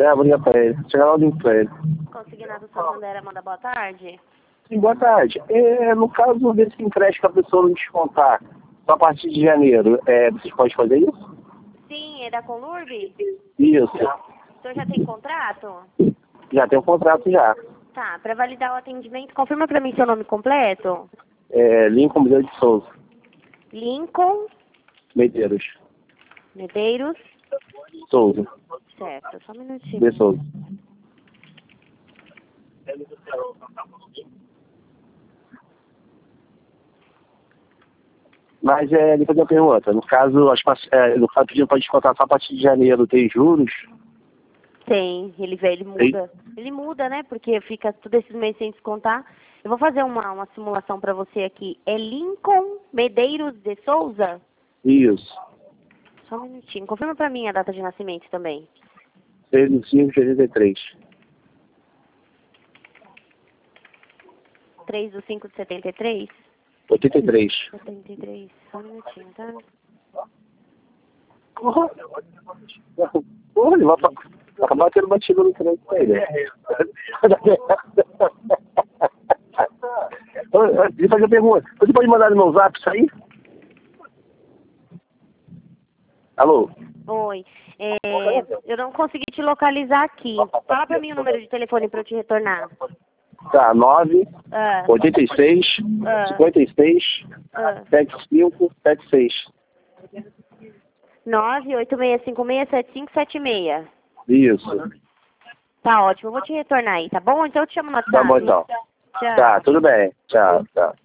É, vou ligar pra ele. Chegar lá, eu ligo pra ele. Consignado Santander, manda boa tarde. Sim, boa tarde. No caso desse empréstimo que a pessoa não descontar só a partir de janeiro, vocês podem fazer isso? Sim, é da Conurb? Isso. O senhor já tem contrato? Já tem um contrato já. Tá, para validar o atendimento, confirma para mim seu nome completo. Lincoln Medeiros de Souza. Lincoln Medeiros. Medeiros. Souza. Certo, só um minutinho. De Souza. Mas ele faz uma pergunta. No caso, no caso pedindo para descontar só a partir de janeiro, tem juros? Tem, ele muda. Ele muda, né? Porque fica todos esses meses sem descontar. Eu vou fazer uma simulação para você aqui. É Lincoln Medeiros de Souza? Isso. Só um minutinho. Confirma para mim a data de nascimento também. 3/5/83. 3/5/73? 83. 83. Só um minutinho, tá? Porra, ele vai acabar tendo batido no trem com ele. Deixa eu fazer uma pergunta. Você pode mandar no meu zap isso aí? Alô? Oi. Eu não consegui te localizar aqui. Fala pra mim o número de telefone pra eu te retornar. Tá, 9, Ah, 86, 56, 75, 76. 986567576. Isso. Tá ótimo, eu vou te retornar aí, tá bom? Então eu te chamo no WhatsApp. Tá bom então. Tchau. Tá, tudo bem. Tchau, tchau.